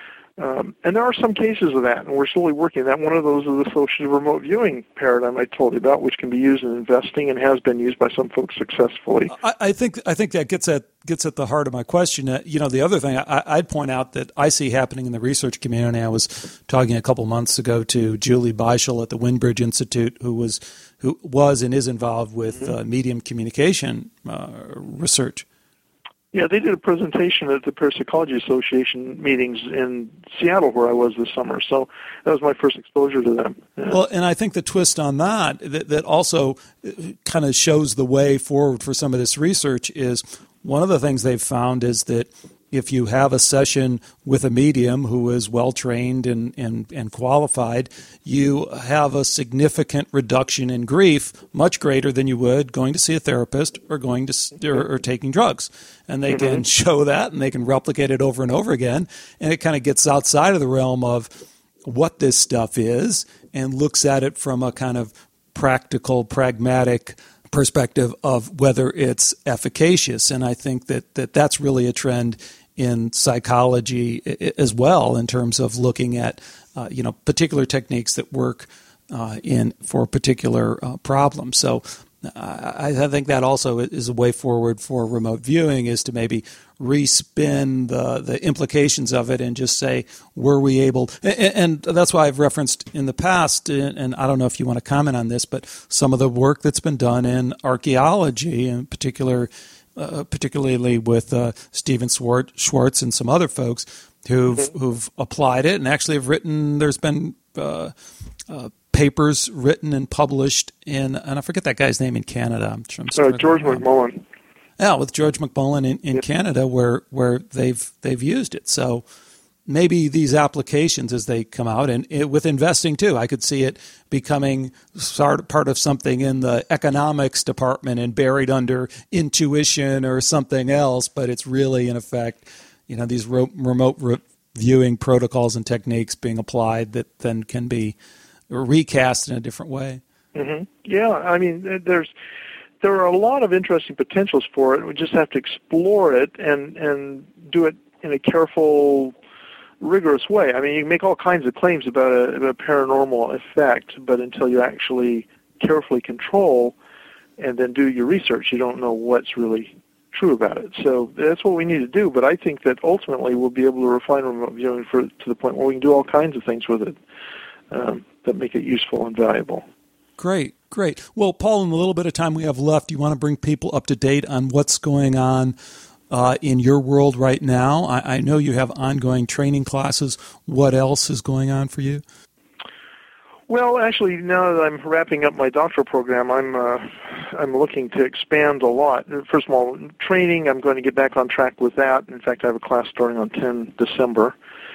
And there are some cases of that, and we're slowly working that. One of those is the associative remote viewing paradigm I told you about, which can be used in investing and has been used by some folks successfully. I think that gets at the heart of my question. You know, the other thing I'd point out that I see happening in the research community. I was talking a couple months ago to Julie Beischel at the Windbridge Institute, who was and is involved with medium communication research. Yeah, they did a presentation at the Parapsychology Association meetings in Seattle, where I was this summer. So that was my first exposure to them. Yeah. Well, and I think the twist on that also kind of shows the way forward for some of this research is one of the things they've found is that if you have a session with a medium who is well-trained and qualified, you have a significant reduction in grief, much greater than you would going to see a therapist or going to or taking drugs. And they can show that, and they can replicate it over and over again, and it kind of gets outside of the realm of what this stuff is and looks at it from a kind of practical, pragmatic perspective of whether it's efficacious. And I think that's really a trend in psychology as well, in terms of looking at particular techniques that work for particular problems. So I think that also is a way forward for remote viewing, is to maybe respin the implications of it and just say, were we able, and that's why I've referenced in the past, and I don't know if you want to comment on this, but some of the work that's been done in archaeology, in particular, particularly with Stephen Schwartz and some other folks who've applied it and actually have written. There's been papers written and published in, and I forget that guy's name in Canada. George McMullen. Yeah, with George McMullen in Canada, where they've used it. So maybe these applications as they come out, and with investing too, I could see it becoming part of something in the economics department and buried under intuition or something else, but it's really, in effect, these remote viewing protocols and techniques being applied that then can be recast in a different way. Mm-hmm. Yeah, I mean, there are a lot of interesting potentials for it. We just have to explore it and do it in a careful, rigorous way. I mean, you can make all kinds of claims about a paranormal effect, but until you actually carefully control and then do your research, you don't know what's really true about it. So that's what we need to do. But I think that ultimately we'll be able to refine remote viewing to the point where we can do all kinds of things with it that make it useful and valuable. Great. Well, Paul, in the little bit of time we have left, you want to bring people up to date on what's going on in your world right now. I know you have ongoing training classes. What else is going on for you? Well, actually, now that I'm wrapping up my doctoral program, I'm looking to expand a lot. First of all, training, I'm going to get back on track with that. In fact, I have a class starting on 10 December.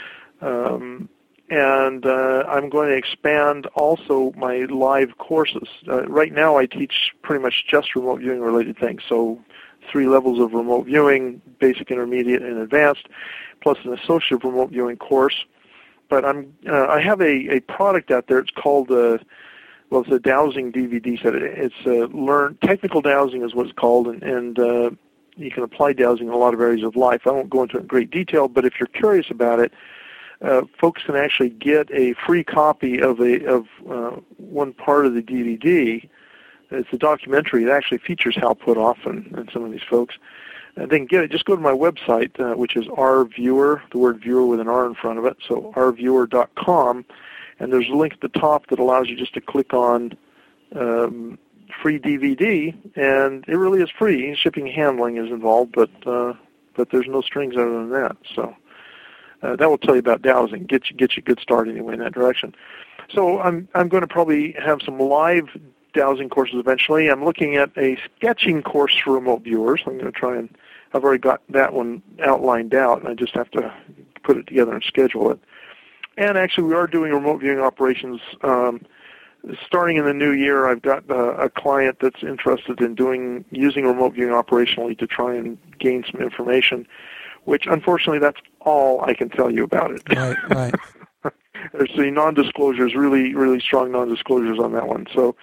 And I'm going to expand also my live courses. Right now I teach pretty much just remote viewing related things. So 3 levels of remote viewing, basic, intermediate, and advanced, plus an associative remote viewing course. But I have a product out there. It's called it's a dowsing DVD set. It's technical dowsing is what it's called, and you can apply dowsing in a lot of areas of life. I won't go into it in great detail, but if you're curious about it, folks can actually get a free copy of one part of the DVD. It's a documentary. It actually features Hal Puthoff and some of these folks. And they can get it. Just go to my website, which is rviewer, the word viewer with an R in front of it, so rviewer.com, and there's a link at the top that allows you just to click on free DVD, and it really is free. Shipping and handling is involved, but there's no strings other than that. So that will tell you about dowsing, get you a good start anyway in that direction. So I'm going to probably have some live dowsing courses eventually. I'm looking at a sketching course for remote viewers. I'm going to try and I've already got that one outlined out, and I just have to put it together and schedule it. And actually, we are doing remote viewing operations starting in the new year. I've got a client that's interested in using remote viewing operationally to try and gain some information, which unfortunately that's all I can tell you about it. Right. There's the non-disclosures, really strong non-disclosures on that one. So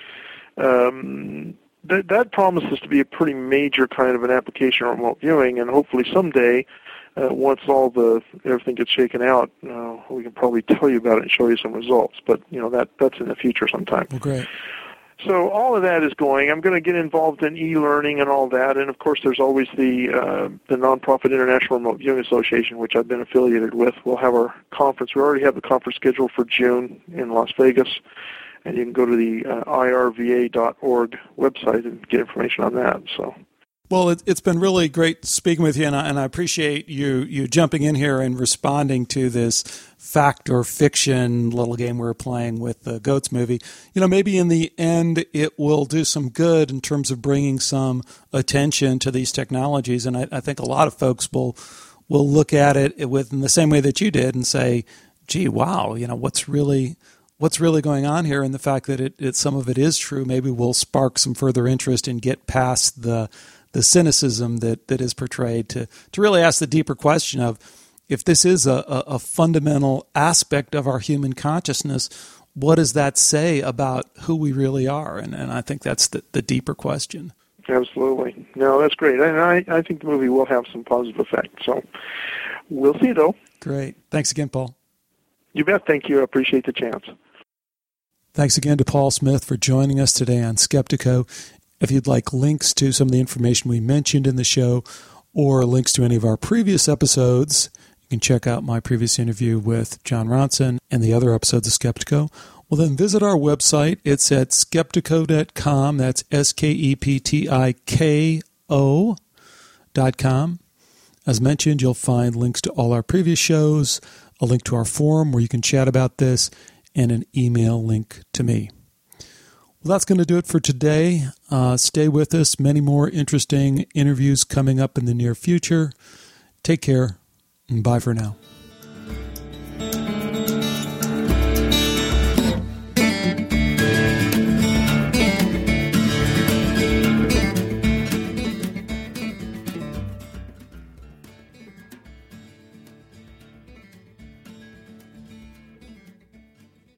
that promises to be a pretty major kind of an application of remote viewing, and hopefully someday, once everything gets shaken out, we can probably tell you about it and show you some results. But that's in the future sometime. Well, great. So all of that is going. I'm going to get involved in e-learning and all that, and of course there's always the nonprofit International Remote Viewing Association, which I've been affiliated with. We'll have our conference. We already have the conference scheduled for June in Las Vegas, and you can go to the irva.org website and get information on that. So. Well, it's been really great speaking with you, and I appreciate you jumping in here and responding to this fact or fiction little game we were playing with the Goats movie. Maybe in the end it will do some good in terms of bringing some attention to these technologies, and I think a lot of folks will look at it in the same way that you did and say, gee, wow, what's really going on here, and the fact that some of it is true maybe will spark some further interest and get past the cynicism that is portrayed to really ask the deeper question of, if this is a fundamental aspect of our human consciousness, what does that say about who we really are? And I think that's the deeper question. Absolutely. No, that's great. And I think the movie will have some positive effect. So we'll see, though. Great. Thanks again, Paul. You bet. Thank you. I appreciate the chance. Thanks again to Paul Smith for joining us today on Skeptiko. If you'd like links to some of the information we mentioned in the show or links to any of our previous episodes, you can check out my previous interview with John Ronson and the other episodes of Skeptiko. Well, then visit our website. It's at skeptiko.com. That's skeptiko.com. As mentioned, you'll find links to all our previous shows, a link to our forum where you can chat about this, and an email link to me. Well, that's going to do it for today. Stay with us. Many more interesting interviews coming up in the near future. Take care, and bye for now.